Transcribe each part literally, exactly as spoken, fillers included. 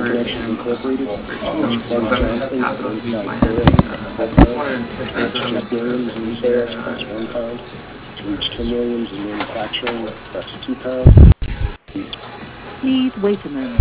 Financial Incorporated. Ed Johnson, Financing. Uh, just wanted to touch base with Jeff Williams in sales, press one pound. To reach Tim Williams in manufacturing, press two pound. Please wait a moment.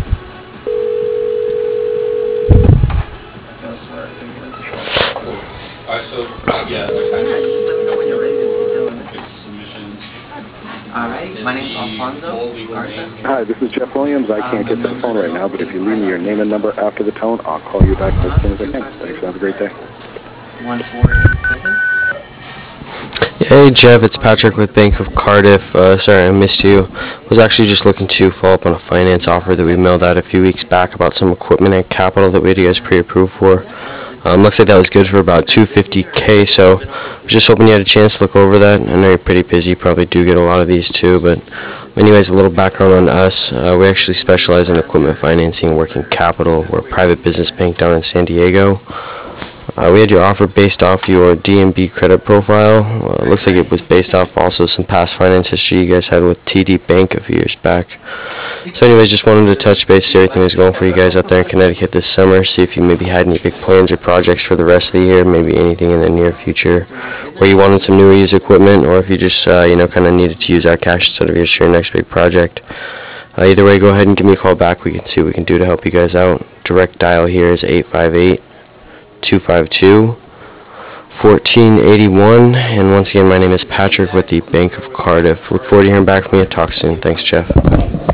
Alright, so, yeah, Yeah, just let me know when you're ready to take down the fix submissions. Alright, my name's Alfonso Garza. Hi, this is Jeff Williams. I can't get to the phone right now, but if you leave me your name and number after the tone, I'll call you back as soon as I can. Thanks. Have a great day. one four eight seven. Hey Jeff, it's Patrick with Bank of Cardiff. Uh, sorry I missed you. I was actually just looking to follow up on a finance offer that we mailed out a few weeks back about some equipment and capital that we had you guys pre-approved for. Um, looks like that was good for about two hundred fifty K, so I was just hoping you had a chance to look over that. I know you're pretty busy, you probably do get a lot of these too, but anyways, a little background on us. Uh, we actually specialize in equipment financing and working capital. We're a private business bank down in San Diego. Uh, we had your offer based off your D N B credit profile. Uh, looks like it was based off also some past finance history you guys had with T D Bank a few years back. So anyways, just wanted to touch base, see everything was going for you guys out there in Connecticut this summer, see if you maybe had any big plans or projects for the rest of the year, maybe anything in the near future where you wanted some new or used equipment, or if you just, uh, you know, kind of needed to use our cash instead of your next big project. Uh, either way, go ahead and give me a call back. We can see what we can do to help you guys out. Direct dial here is eight five eight, two five two, one four eight one, and once again, my name is Patrick with the Bank of Cardiff. Look forward to hearing back from you. Talk soon. Thanks, Jeff.